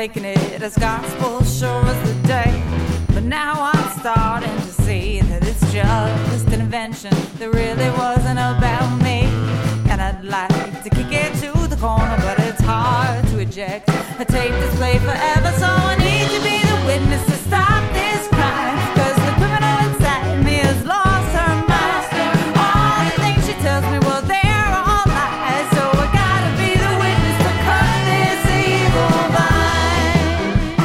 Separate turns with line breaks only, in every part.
taking it as gospel, sure as the day. But now I'm starting to see that it's just an invention that really wasn't about me. And I'd like to kick it to the corner, but it's hard to eject a tape display forever. So I need to be the witness to stop this crime, 'cause the criminal inside me has lost her mind. All the things she tells me, well, they're all lies. So I gotta be the witness to cut this evil vine.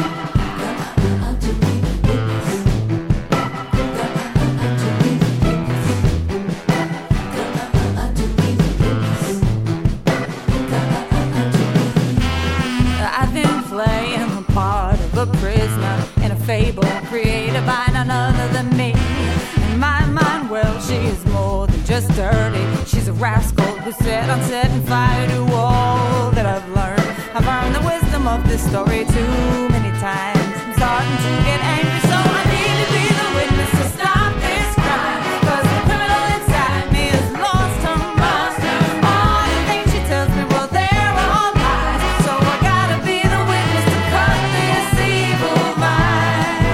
I've been playing the part of a prisoner in a fable created by none other than me. In my mind, well, she is more than just dirty. She's a rascal who's set on setting fire to all that I've learned. I've earned the wisdom of this story too many times. I'm starting to get angry, so I need to be the witness to stop this crime, 'cause the criminal inside me has lost her mind. All the things she tells me, well, they're all lies. So I gotta be the witness to cut this evil vine.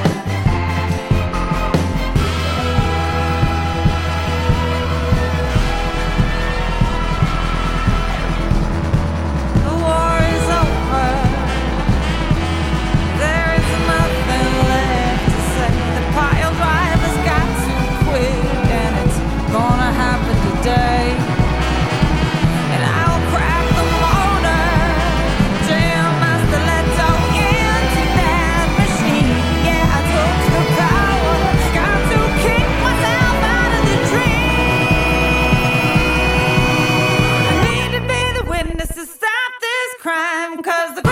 The war is over. There is nothing left to say. The pile driver's got to quit, and it's gonna happen today. And I'll crack the motor, jam my stiletto into that machine. Yeah, I took the power, got to kick myself out of the dream. I need to be the witness to stop this crime, 'cause the